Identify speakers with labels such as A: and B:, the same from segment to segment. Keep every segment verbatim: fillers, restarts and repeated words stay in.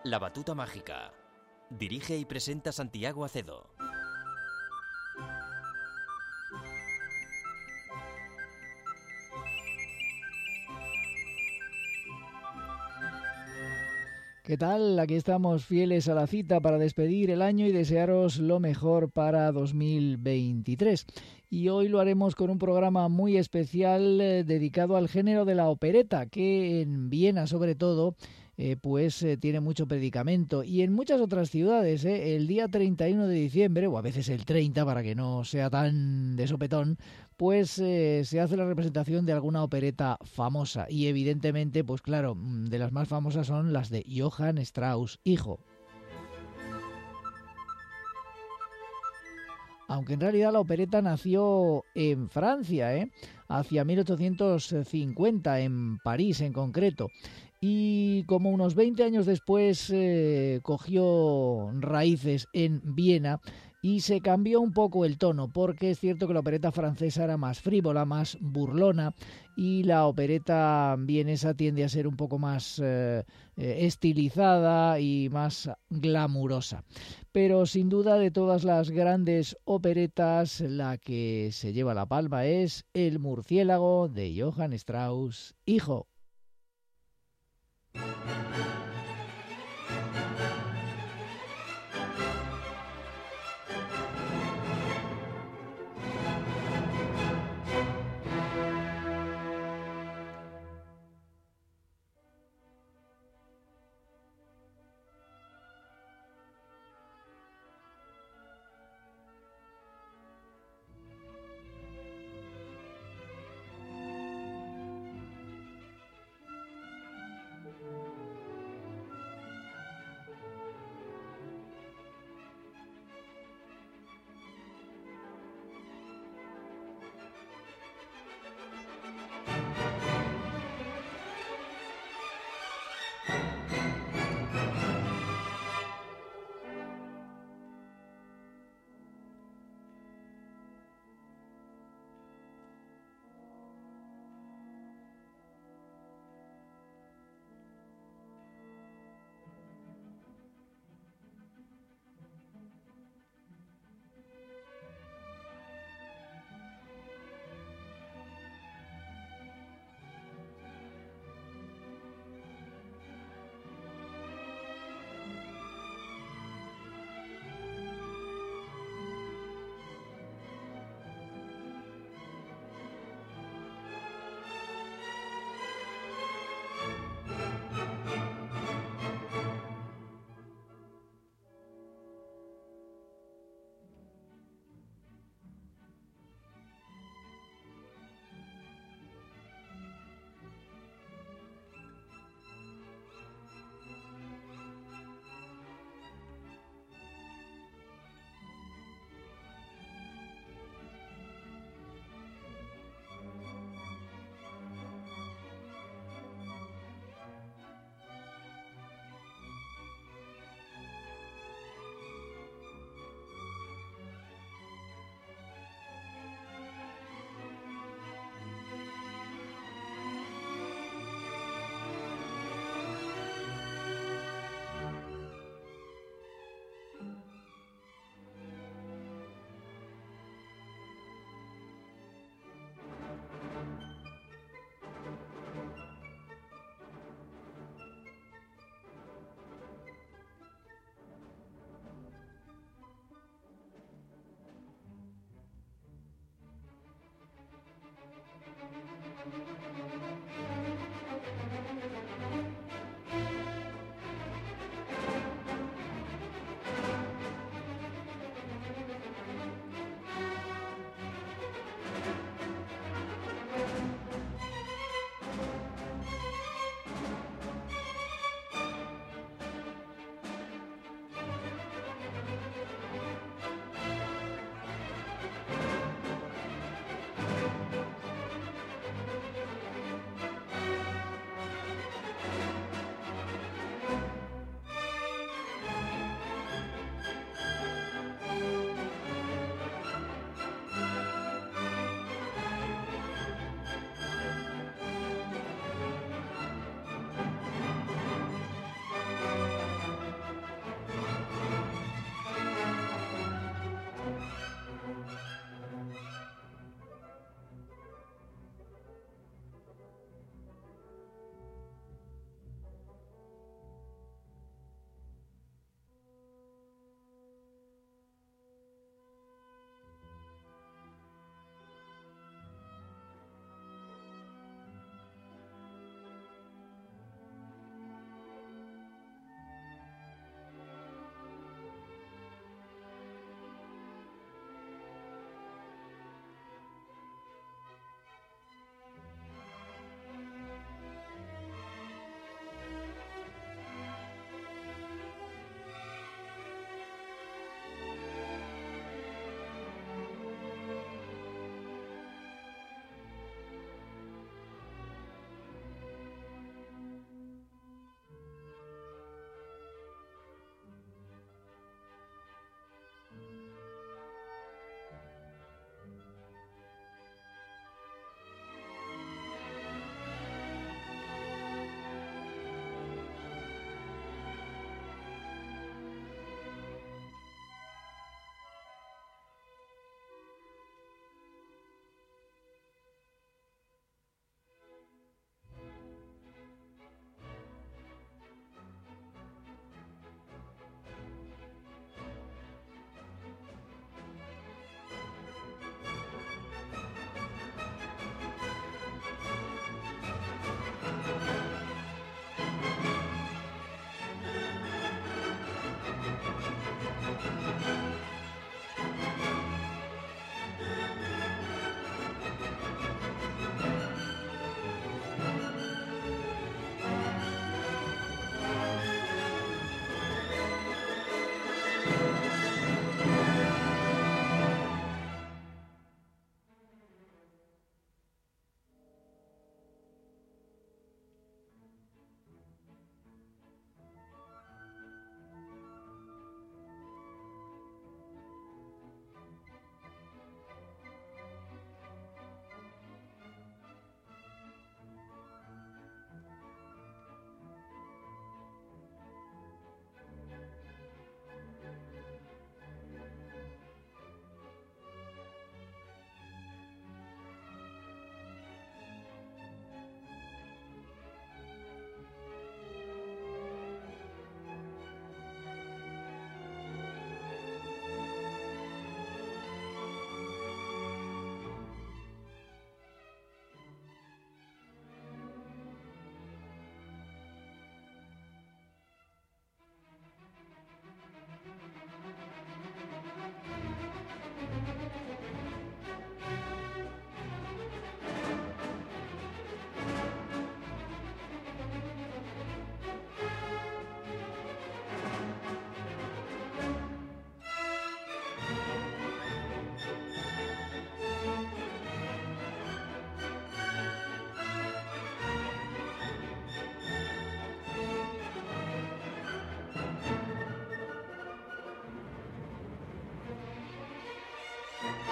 A: La batuta mágica. Dirige y presenta Santiago Acedo.
B: ¿Qué tal? Aquí estamos fieles a la cita para despedir el año y desearos lo mejor para dos mil veintitrés. Y hoy lo haremos con un programa muy especial eh, dedicado al género de la opereta, que en Viena sobre todo eh, pues eh, tiene mucho predicamento, y en muchas otras ciudades. Eh, el día treinta y uno de diciembre, o a veces el treinta para que no sea tan de sopetón, pues eh, se hace la representación de alguna opereta famosa, y evidentemente, pues claro, de las más famosas son las de Johann Strauss, hijo. Aunque en realidad la opereta nació en Francia, ¿eh? hacia mil ochocientos cincuenta, en París en concreto. Y como unos veinte años después eh, cogió raíces en Viena y se cambió un poco el tono, porque es cierto que la opereta francesa era más frívola, más burlona, y la opereta vienesa tiende a ser un poco más eh, estilizada y más glamurosa. Pero sin duda, de todas las grandes operetas, la que se lleva la palma es El murciélago de Johann Strauss, hijo.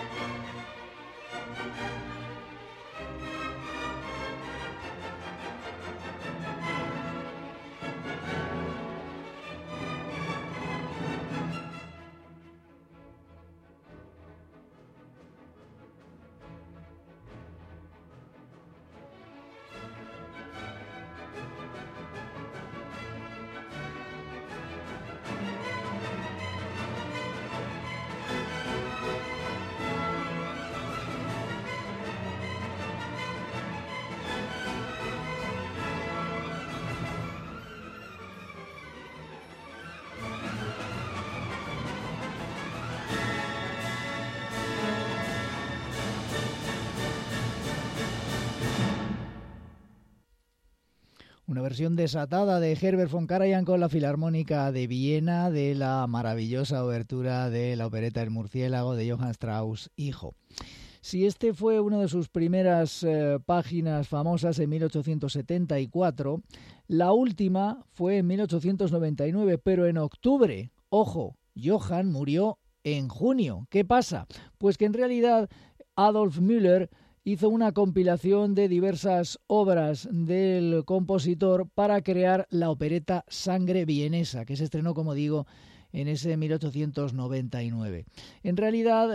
B: Una versión desatada de Herbert von Karajan con la Filarmónica de Viena de la maravillosa obertura de la opereta El murciélago de Johann Strauss hijo. Si este fue una de sus primeras eh, páginas famosas en mil ochocientos setenta y cuatro, la última fue en mil ochocientos noventa y nueve, pero en octubre. Ojo, Johann murió en junio. ¿Qué pasa? Pues que en realidad Adolf Müller hizo una compilación de diversas obras del compositor para crear la opereta Sangre vienesa, que se estrenó, como digo, en ese mil ochocientos noventa y nueve. En realidad,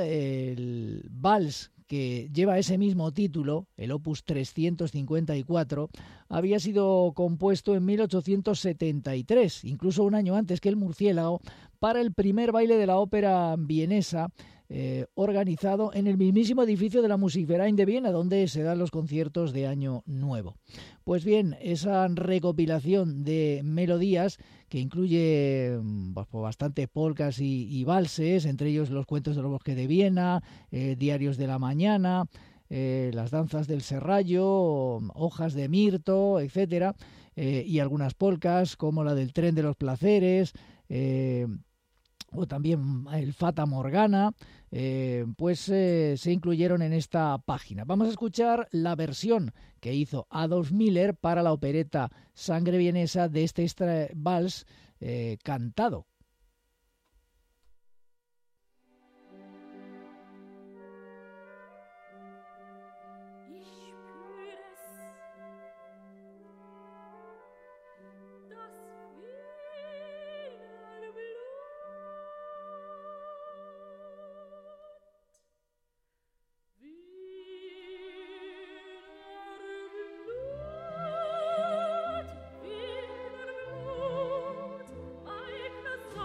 B: el vals que lleva ese mismo título, el opus trescientos cincuenta y cuatro, había sido compuesto en mil ochocientos setenta y tres, incluso un año antes que El murciélago, para el primer baile de la ópera vienesa, Eh, organizado en el mismísimo edificio de la Musikverein de Viena, donde se dan los conciertos de Año Nuevo. Pues bien, esa recopilación de melodías que incluye pues, bastante polcas y, y valses, entre ellos los cuentos del bosque de Viena, eh, diarios de la mañana, eh, las danzas del serrallo, hojas de mirto, etcétera, eh, y algunas polcas como la del tren de los placeres, eh, o también el Fata Morgana, eh, pues eh, se incluyeron en esta página. Vamos a escuchar la versión que hizo Adolf Müller para la opereta Sangre vienesa de este extra vals eh, cantado.
C: Wiener Blut, Eikes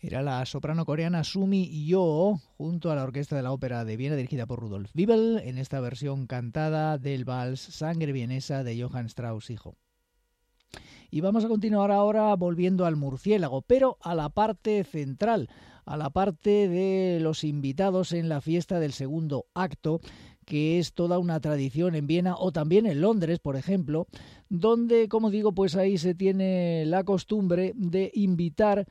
B: Era la soprano coreana Sumi Yoo, junto a la Orquesta de la Ópera de Viena, dirigida por Rudolf Wiebel, en esta versión cantada del vals Sangre vienesa de Johann Strauss hijo. Y vamos a continuar ahora volviendo al murciélago, pero a la parte central, a la parte de los invitados en la fiesta del segundo acto, que es toda una tradición en Viena o también en Londres, por ejemplo, donde, como digo, pues ahí se tiene la costumbre de invitar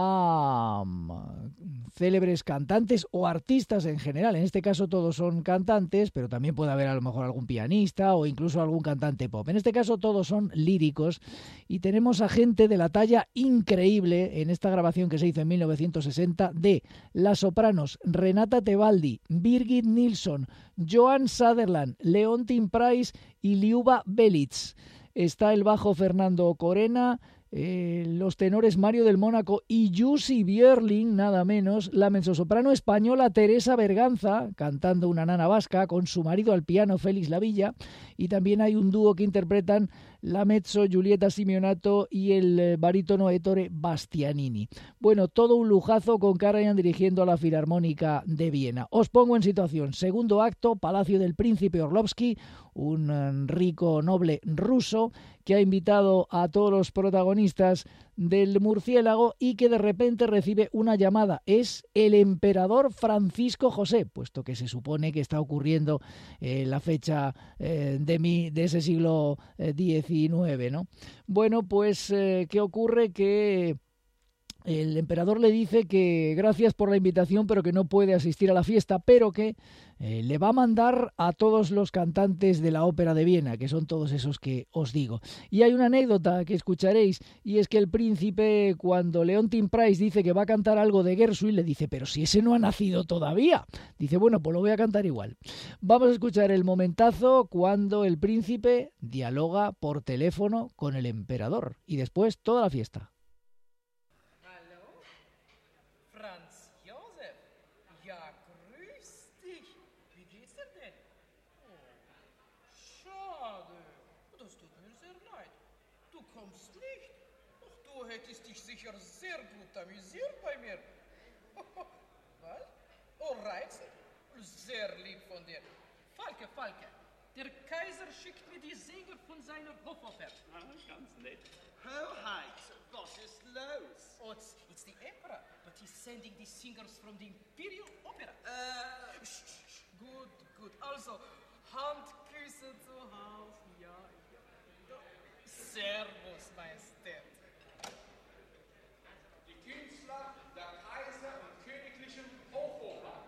B: a um, célebres cantantes o artistas en general. En este caso todos son cantantes, pero también puede haber a lo mejor algún pianista o incluso algún cantante pop. En este caso todos son líricos y tenemos a gente de la talla increíble en esta grabación que se hizo en mil novecientos sesenta de las sopranos Renata Tebaldi, Birgit Nilsson, Joan Sutherland, Leontyne Price y Liuba Belitz. Está el bajo Fernando Corena, Eh, los tenores Mario del Mónaco y Jussi Björling, nada menos, la mezzosoprano española Teresa Berganza, cantando una nana vasca, con su marido al piano Félix Lavilla, y también hay un dúo que interpretan la mezzo Giulietta Simeonato y el barítono Ettore Bastianini. Bueno, todo un lujazo con Karajan dirigiendo a la Filarmónica de Viena. Os pongo en situación. Segundo acto, Palacio del Príncipe Orlovsky, un rico noble ruso que ha invitado a todos los protagonistas del murciélago y que de repente recibe una llamada. Es el emperador Francisco José, puesto que se supone que está ocurriendo eh, la fecha eh, de, mi, de ese siglo diecinueve, ¿no? Bueno, pues, eh, ¿qué ocurre? Que el emperador le dice que gracias por la invitación, pero que no puede asistir a la fiesta, pero que eh, le va a mandar a todos los cantantes de la ópera de Viena, que son todos esos que os digo. Y hay una anécdota que escucharéis, y es que el príncipe, cuando Leontyne Price dice que va a cantar algo de Gershwin, le dice, pero si ese no ha nacido todavía. Dice, bueno, pues lo voy a cantar igual. Vamos a escuchar el momentazo cuando el príncipe dialoga por teléfono con el emperador, y después toda la fiesta.
C: Hättest dich sicher sehr gut amüsiert bei mir. Was? Oh, reizend? Sehr lieb von dir. Falke, Falke, der Kaiser schickt mir die Sänger von seiner Hofoper.
D: Ah, ganz nett.
C: Hoheit, was ist los? Oh, it's, it's the Emperor, but he's sending the singers from the Imperial Opera. Uh, sh, sh, gut, gut. Also, Handküsse zu Hause, ja, ja. Servus, Majestät.
D: Künstler der Kaiser und königlichen Hofoper.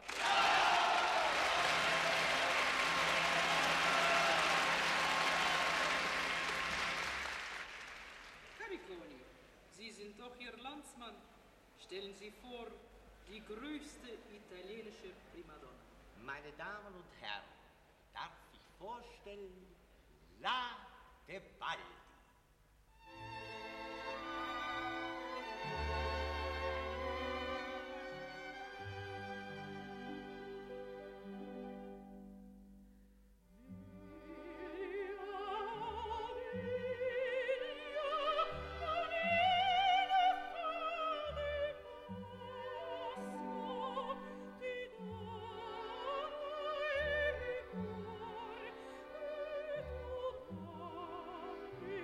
E: Cariconi, Sie sind doch Ihr Landsmann. Stellen Sie vor, die größte italienische Primadonna.
F: Meine Damen und Herren, darf ich vorstellen, La Tebaldi.
G: Thank you.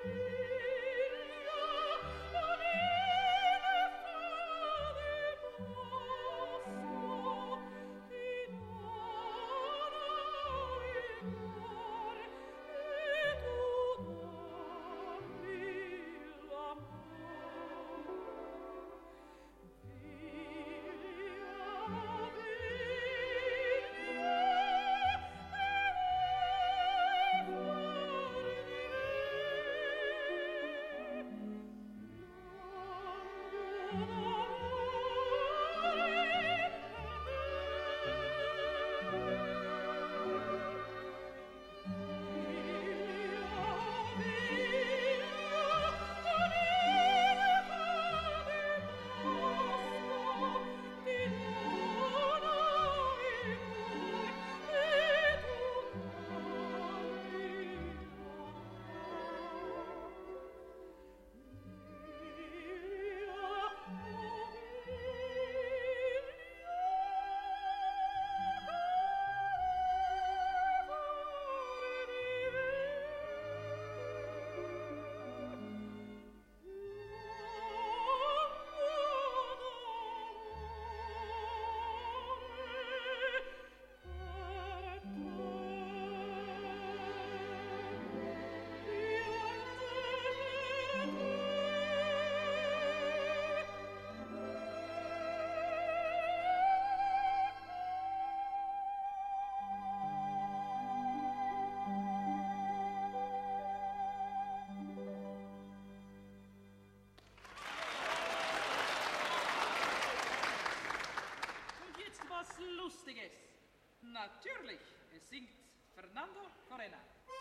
E: Lustiges. Natürlich, es singt Fernando Corena.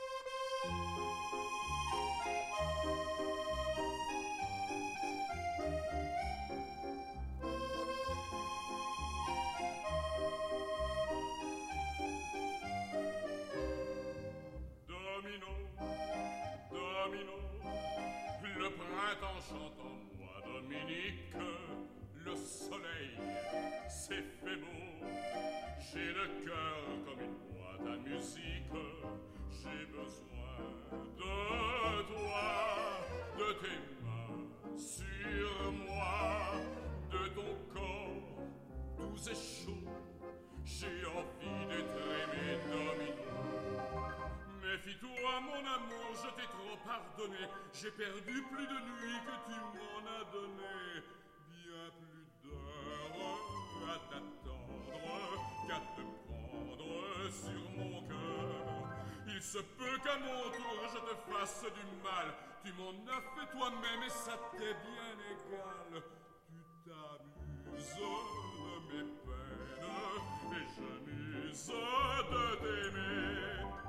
G: Domino, domino, le printemps chante en moi, Dominique, le soleil s'est fait beau. J'ai le cœur comme une boîte à musique, j'ai besoin de toi, de tes mains sur moi, de ton corps doux et chaud. J'ai envie d'être aimé, Domino. Méfie-toi, mon amour, je t'ai trop pardonné. J'ai perdu plus de nuits que tu m'en as donné. Bien plus d'heures à t'attendre qu'à te prendre sur mon cœur. Il se peut qu'à mon tour je te fasse du mal. Tu m'en as fait toi-même et ça t'est bien égal. Tu t'amuses de mes peines et je m'use de t'aimer.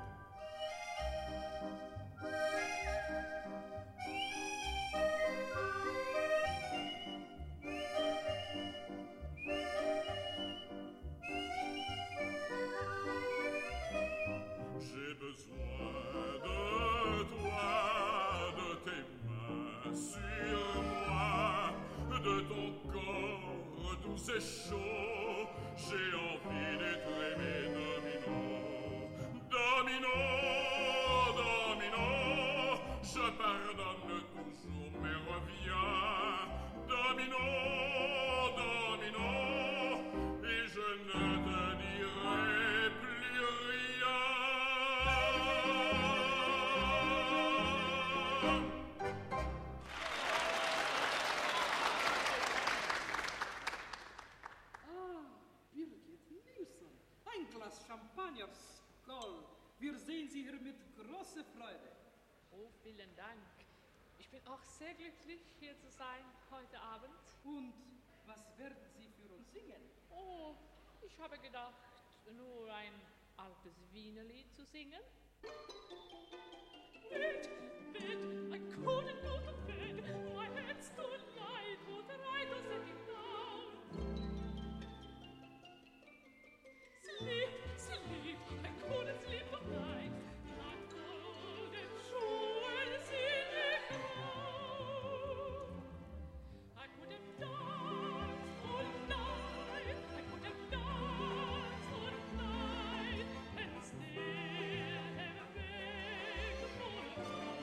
G: J'ai besoin de toi, de tes mains sur moi, de ton corps doux et chaud. J'ai envie d'être aimé, Domino. Domino, Domino, je pardonne toujours mais reviens. Domino, Domino, et je ne te dirai plus rien.
E: Ah, Birgit Nilsson, ein Glas Champagner, Skoll. Wir sehen Sie hier mit großer Freude.
H: Oh, vielen Dank. Ich bin auch sehr glücklich, hier zu sein heute Abend.
E: Und was werden Sie für uns singen?
H: Oh, ich habe gedacht, nur ein altes Wienerlied zu singen. Bed, bed, I couldn't go to bed. My head's too light, would I to set it down? Sleep, sleep, I couldn't sleep at night. Not golden jewels in the crown. I could have danced all night, I could have danced all night, and still have begged for love.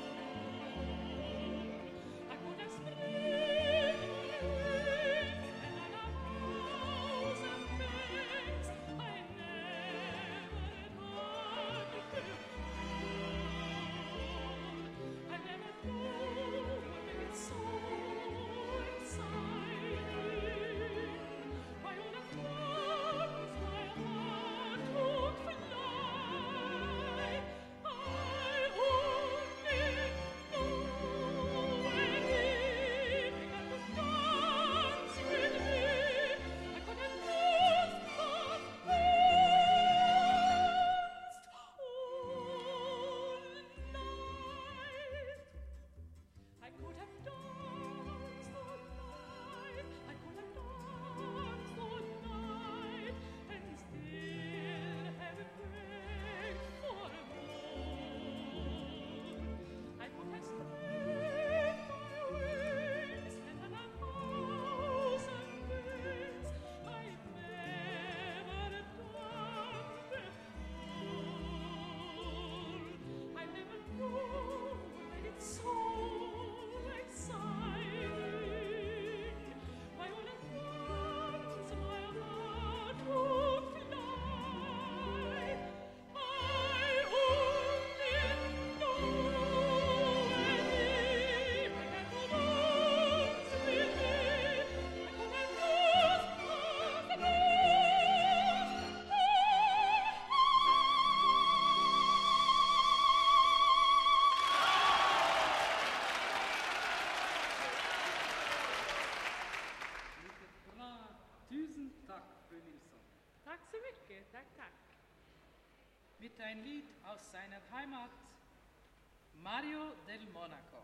H: Ricke, tack, tack.
E: Mit ein Lied aus seiner Heimat, Mario del Monaco.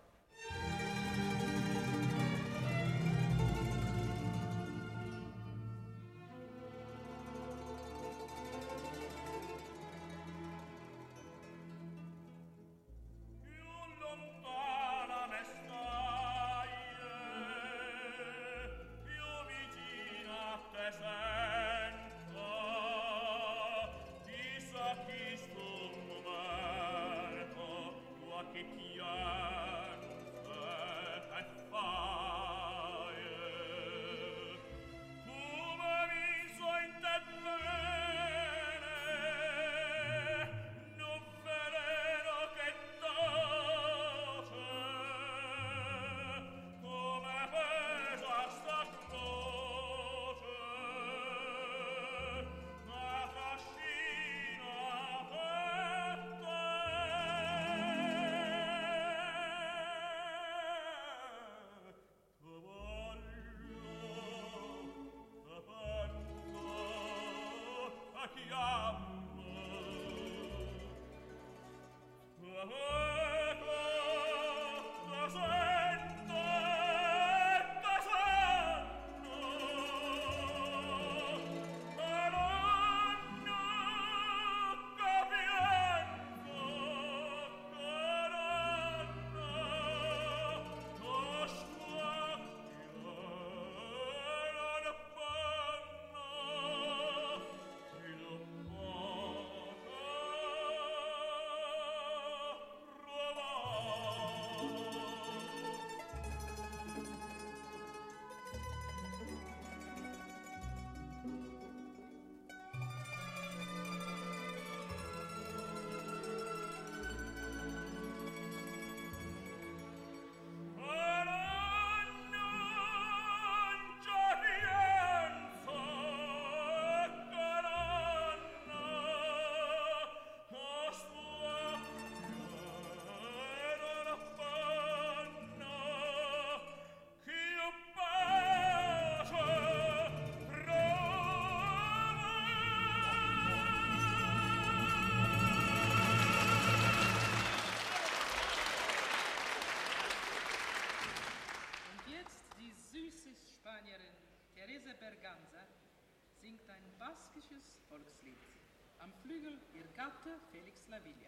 E: Singt ein baskisches Volkslied. Am Flügel ihr Gatte Felix Lavilla.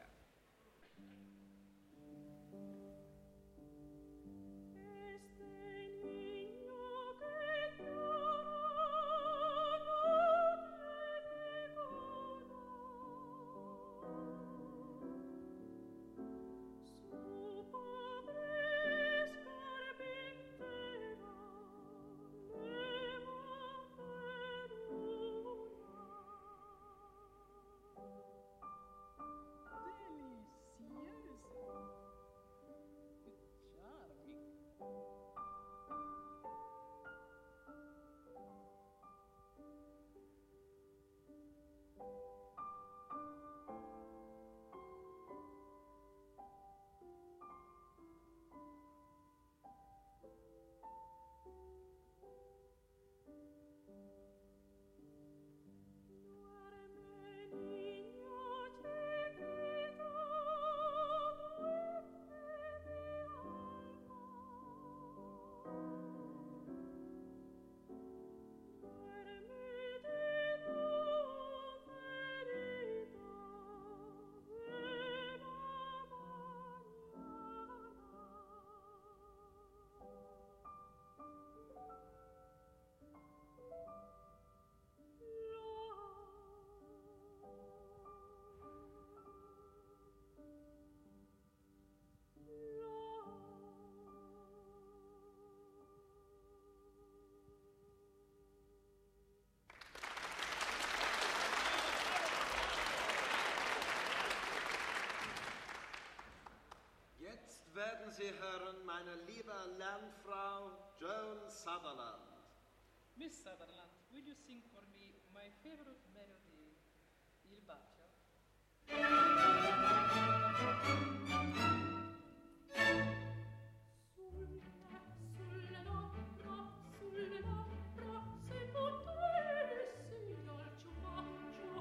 F: Werden Sie hören, meine liebe Landfrau Joan Sutherland.
E: Miss Sutherland, will you sing for me my favorite melody, Il Bacio?
H: Sulla labbra, sulla labbra, se potessi dolce un bacio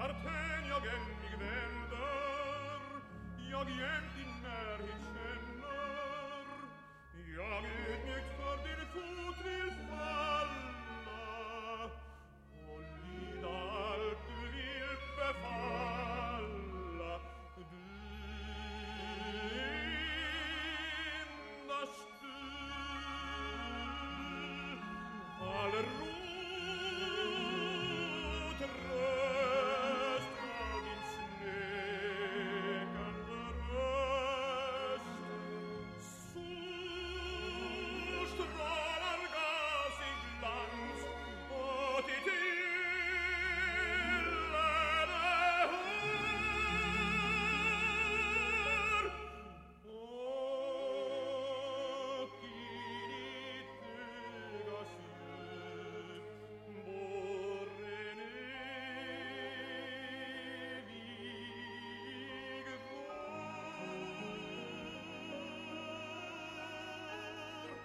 G: arten jag en mig vänder, jag jämt din närhet känner, jag ödmjukt för din fot vill falla och lyda allt du vill befalla. Du endast du, all ro, tröst av din snäckande röst. Så strålar gasig glans åt ditt yllade hår, och i ditt ögas djup bor en evig vår.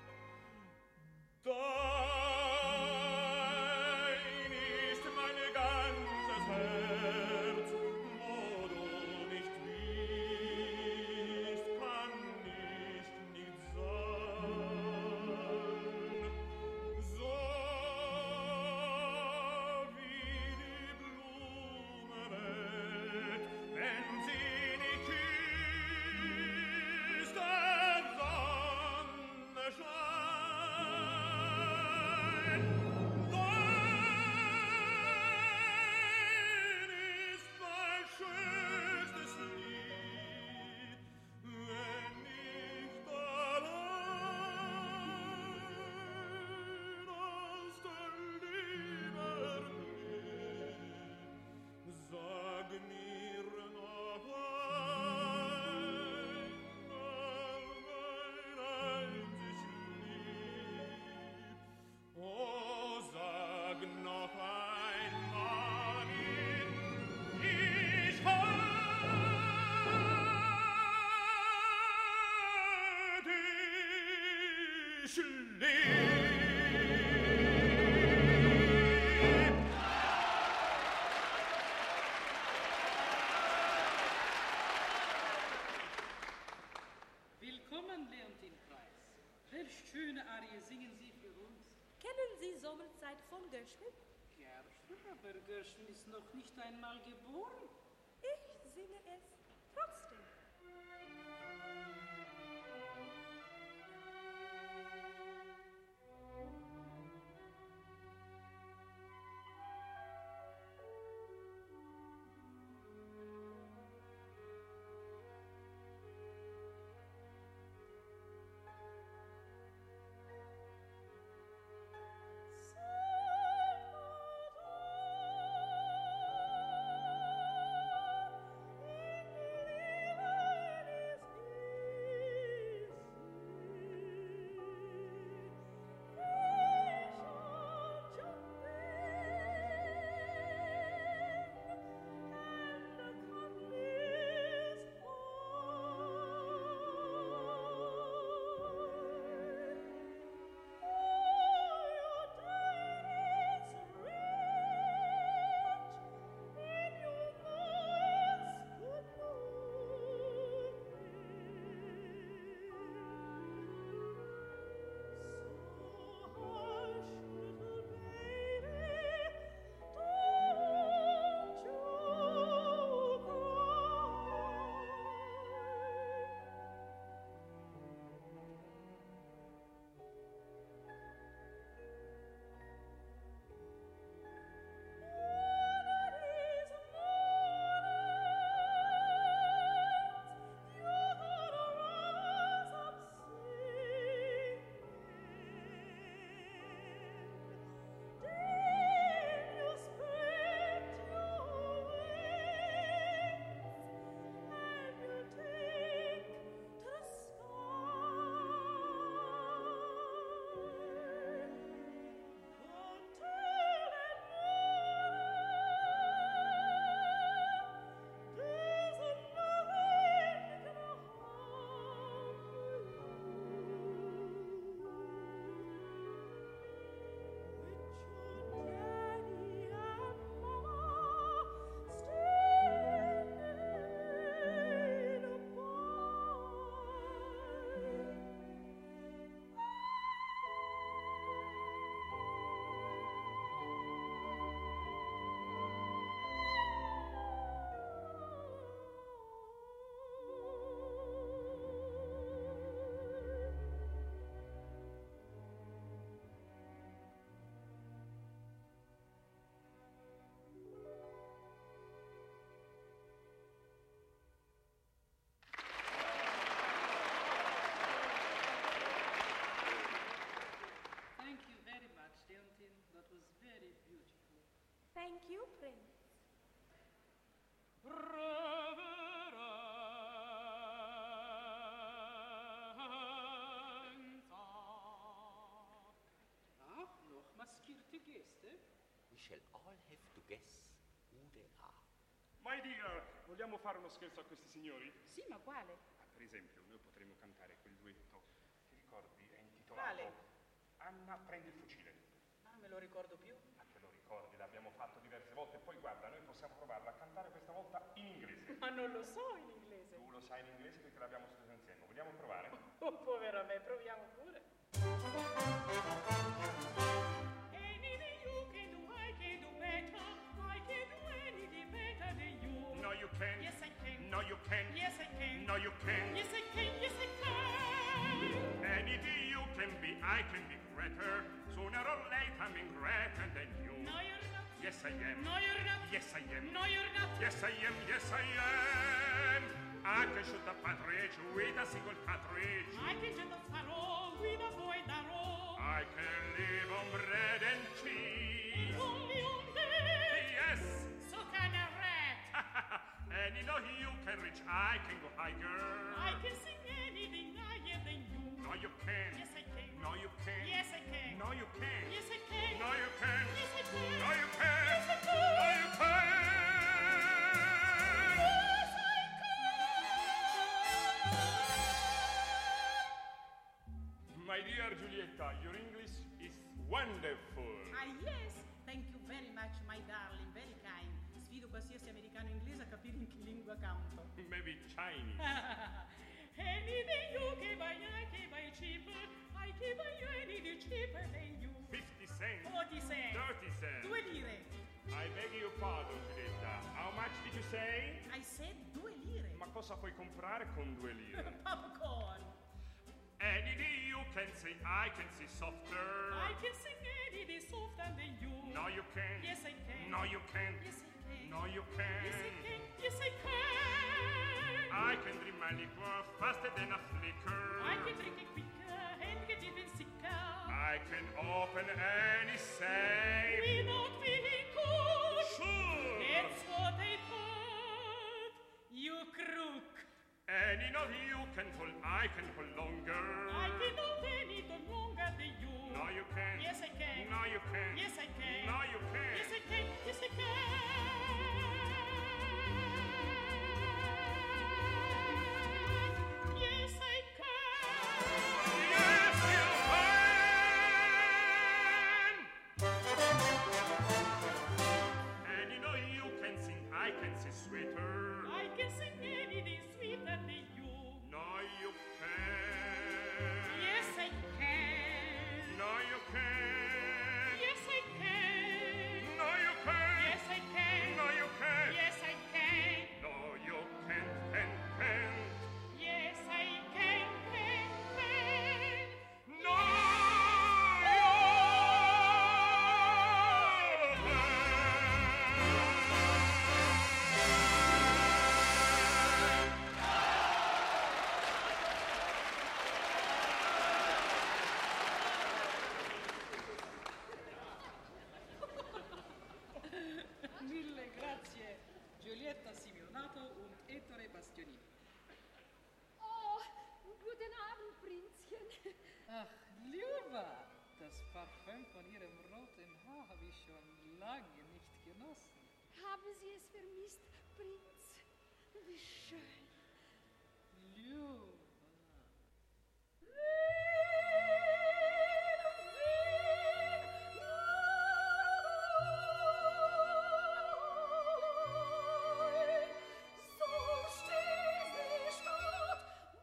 G: Dein ist mein ganzes Herz, wo du nicht bist, kann ich nicht sein. So wie die Blumenwelt, wenn sie nicht küsst, der Sonnenschein. Dein ist mein schönstes Lied, wenn nicht allein aus der Liebe blüht. Sag mir noch einmal, mein einzig Lieb. Oh, sag noch einmal, ich hab dich lieb.
E: Willkommen, Leontin-Preis. Welch schöne Arie singen Sie für uns?
H: Kennen Sie Sommerzeit von Gershwin?
E: Gershwin, aber Gershwin ist noch nicht einmal geboren.
H: Ich singe es trotzdem.
I: Salvador,
E: here to guess, eh?
I: We shall all have to guess who they are.
G: My dear, vogliamo fare uno scherzo a questi signori?
J: Sì, ma quale?
G: Ah, per esempio, noi potremmo cantare quel duetto, ti ricordi? È intitolato
C: Quale?
G: Anna, prendi il fucile.
C: Ah, me lo ricordo più.
G: Ah, te lo ricordi, l'abbiamo fatto diverse volte. Poi guarda, noi possiamo provarla a cantare questa volta in inglese.
C: Ma non lo so in inglese.
G: Tu lo sai in inglese perché l'abbiamo studiato insieme. Vogliamo provare?
C: Oh, povera me, proviamo pure.
H: Anything you can do, I can do better. I can do anything better than you.
G: No, you can.
H: Yes, I can.
G: No, you can.
H: Yes, I can.
G: No, you can.
H: Yes, I can. Yes, I can.
G: Anything you can be, I can be greater. Sooner or later, I'm in greater than you.
H: No, you're not.
G: Yes, I am.
H: No, you're not.
G: Yes, I am.
H: No, you're not.
G: Yes, I am. Yes, I am. I can shoot a partridge with a single cartridge.
H: I can shoot a sparrow with a boy arrow.
G: I can live on bread and cheese.
H: And only on that.
G: Yes.
H: So can a rat.
G: And you know you can reach, I can go higher.
H: I can sing anything higher than you.
G: No, you can.
H: Yes, I can.
G: No, you can.
H: Yes, I can.
G: No, you can.
H: Yes, I can.
G: No, you can.
H: Yes, I can.
G: No, you can.
H: Yes, I can.
G: No, you can.
H: Yes, I
G: My dear Giulietta, your English is wonderful.
C: Ah, yes. Thank you very much, my darling. Very kind. Sfido qualsiasi americano inglese a capire in che lingua canto.
G: Maybe Chinese.
H: Anything you can buy, I can buy cheaper. I can buy you anything cheaper than you.
G: fifty cents.
C: forty cents.
G: thirty cents.
C: Due lire.
G: I beg your pardon, Giulietta. How much did you say?
C: I said due lire.
G: Ma cosa puoi comprare con due lire?
C: Popcorn.
G: Anything you can say, I can say softer.
H: I can sing anything softer than you.
G: No, you can't.
H: Yes, I can.
G: No, you can't.
H: Yes, I can.
G: No, you can't.
H: Yes, I can. Yes, I can.
G: I can drink my liquor faster than a flicker.
H: I can drink it quicker and get even sicker.
G: I can open any safe.
H: Without being caught.
G: Sure.
H: That's what I thought. You crook.
G: Any of you can hold, I can hold longer.
H: I can hold anything longer than you.
G: No, you can't.
H: Yes, I can.
G: No, you can't.
H: Yes, I can.
G: No, you can't.
H: Yes, I can. Yes, I can. Yes, I can.
G: Yes, you can. And you know you can sing, I can say sweeter.
H: I can sing anything sweeter than you.
G: No, you can't.
H: Yes, I can.
G: No, you can't.
H: Yes, I can.
G: No, you can't.
H: Yes, I can.
G: No, you can't.
H: Yes, I can.
G: No, you can't, can't, can't.
H: Yes, I can, can, can.
G: No,
E: Mille grazie. Giulietta Simeonato und Ettore Bastianini.
J: Oh, guten Abend, Prinzchen.
E: Ach, Luba, das Parfüm von Ihrem roten Haar habe ich schon lange nicht genossen.
J: Haben Sie es vermisst, Prinz? Wie schön.
E: Luba.
J: So still sie steht,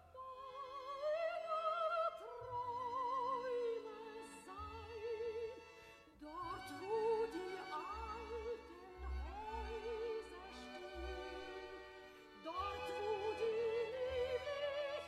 J: meiner Träume sein, dort wo die alten Häuser stehen, dort wo die lieblichen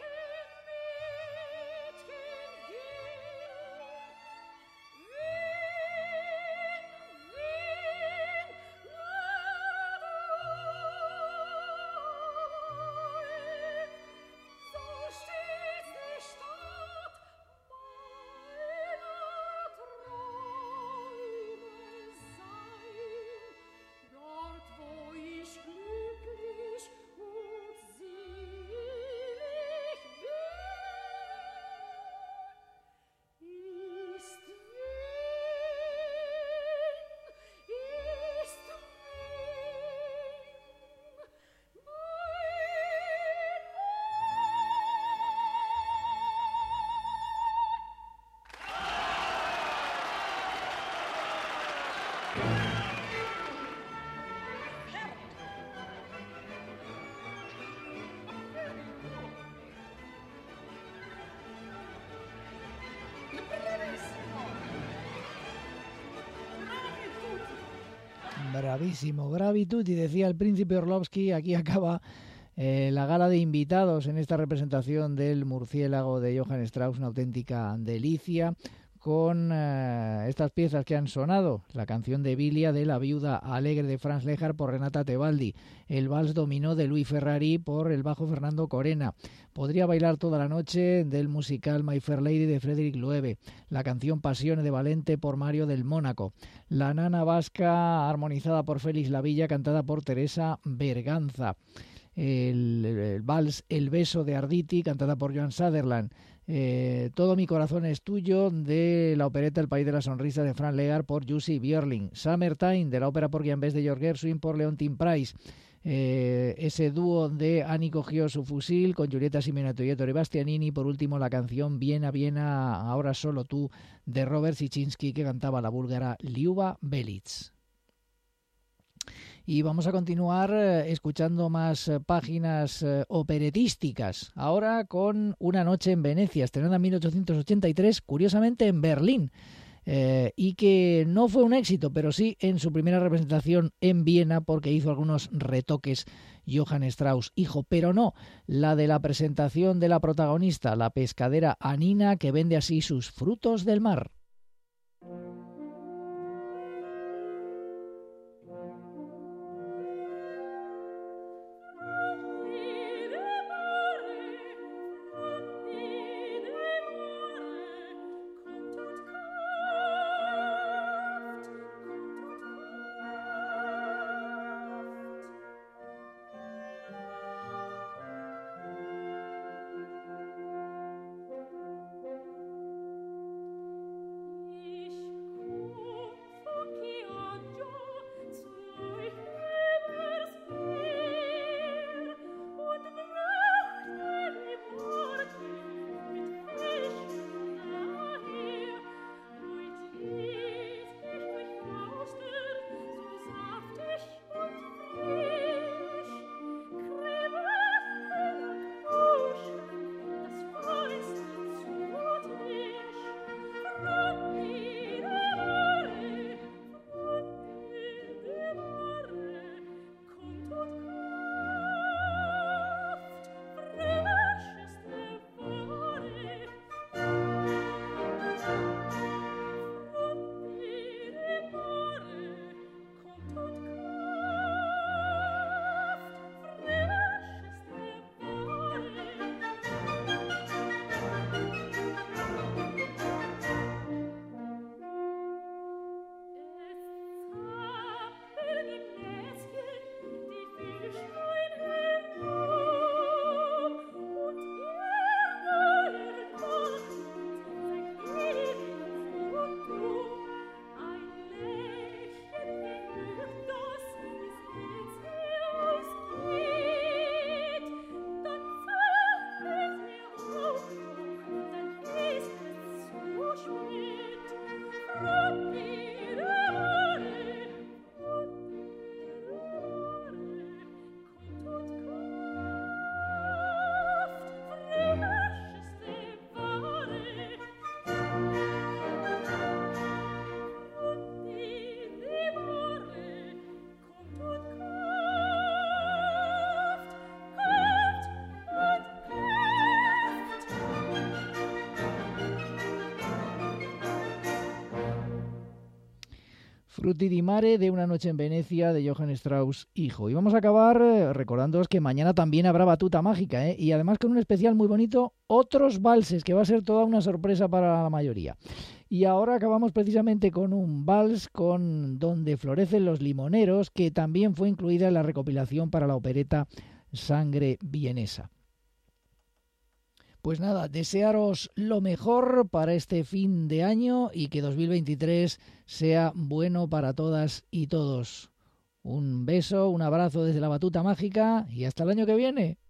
B: Bravísimo, Gravitude, y decía el príncipe Orlovsky. Aquí acaba eh, la gala de invitados en esta representación del Murciélago de Johann Strauss, una auténtica delicia, con eh, estas piezas que han sonado: la canción de Vilia de La viuda alegre de Franz Lehár por Renata Tebaldi, el vals dominó de Louis Ferrari por el bajo Fernando Corena, Podría bailar toda la noche del musical My Fair Lady de Frédéric Loewe, la canción Pasione de Valente por Mario del Mónaco, la nana vasca armonizada por Félix Lavilla, cantada por Teresa Berganza, el, el vals El beso de Arditi, cantada por Joan Sutherland, eh, Todo mi corazón es tuyo de la opereta El país de la sonrisa de Franz Lehár por Jussi Björling, Summertime de la ópera Porgy and Bess de George Gershwin por Leontyne Price, eh, ese dúo de Annie cogió su fusil con Giulietta Simeonato y Ettore Bastianini, por último la canción Viena, Viena, ahora solo tú de Robert Siczynski, que cantaba la búlgara Liuba Belic. Y vamos a continuar escuchando más páginas operetísticas, ahora con Una noche en Venecia, estrenada en mil ochocientos ochenta y tres, curiosamente en Berlín, eh, y que no fue un éxito, pero sí en su primera representación en Viena, porque hizo algunos retoques Johann Strauss, hijo, pero no la de la presentación de la protagonista, la pescadera Anina, que vende así sus frutos del mar. Frutti di Mare de Una noche en Venecia de Johann Strauss, hijo. Y vamos a acabar eh, recordándoos que mañana también habrá batuta mágica, ¿eh? Y además con un especial muy bonito, otros valses, que va a ser toda una sorpresa para la mayoría. Y ahora acabamos precisamente con un vals con Donde florecen los limoneros, que también fue incluida en la recopilación para la opereta Sangre vienesa. Pues nada, desearos lo mejor para este fin de año y que dos mil veintitrés sea bueno para todas y todos. Un beso, un abrazo desde la batuta mágica y hasta el año que viene.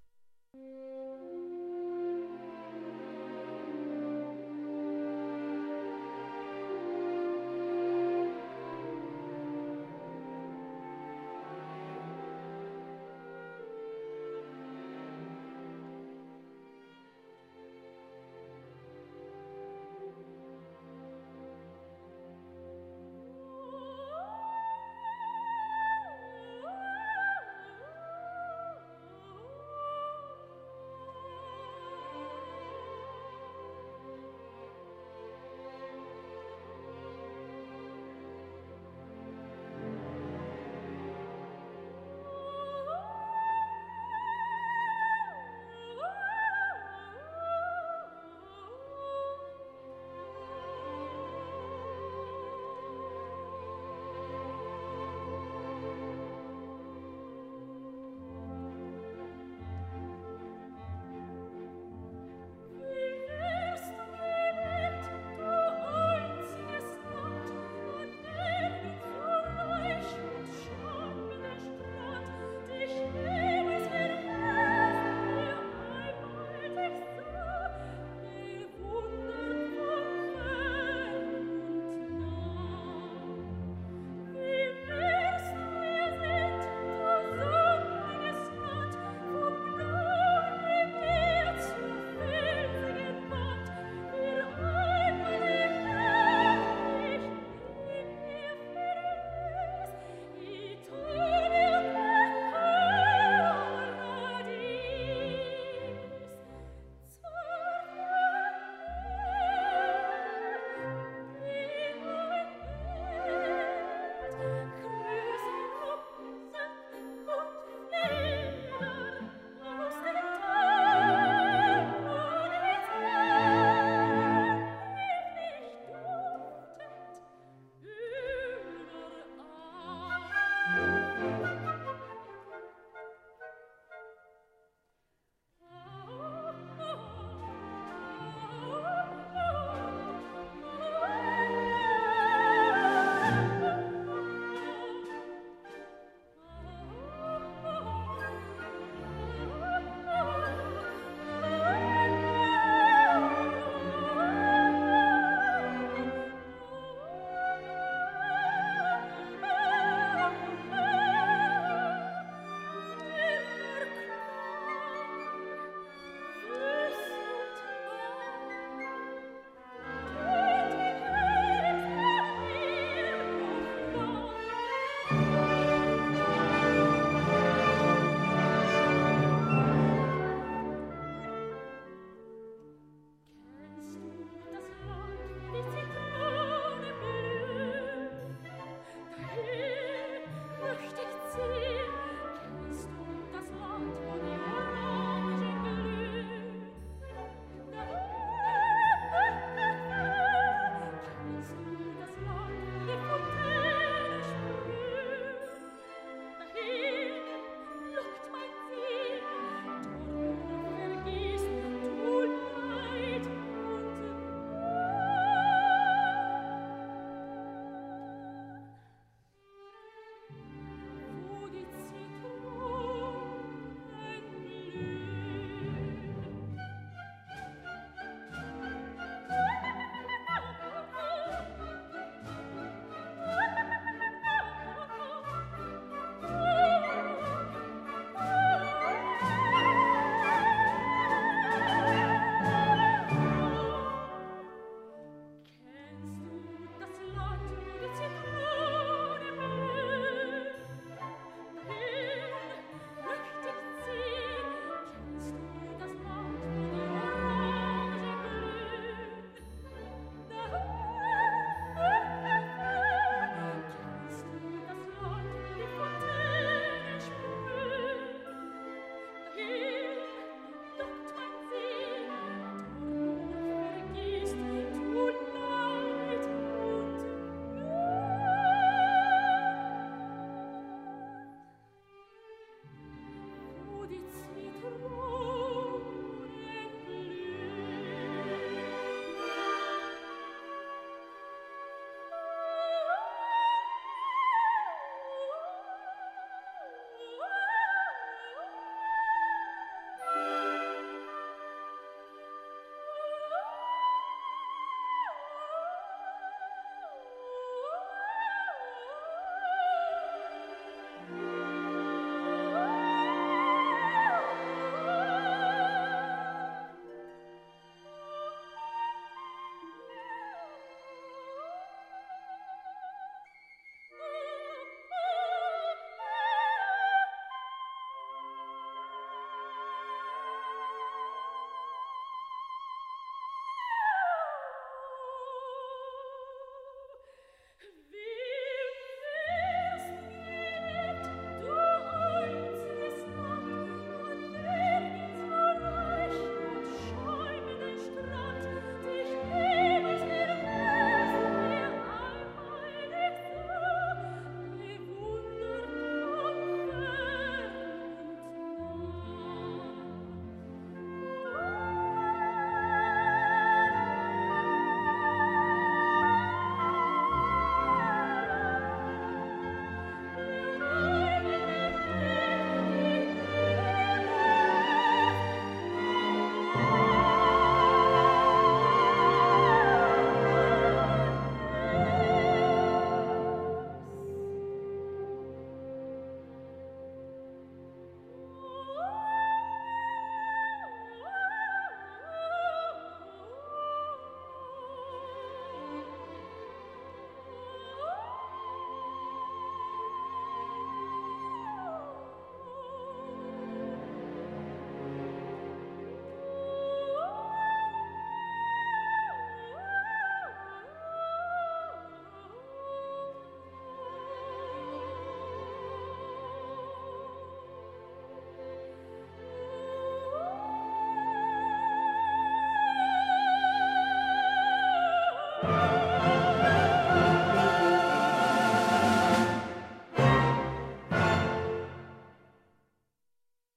H: Thank you.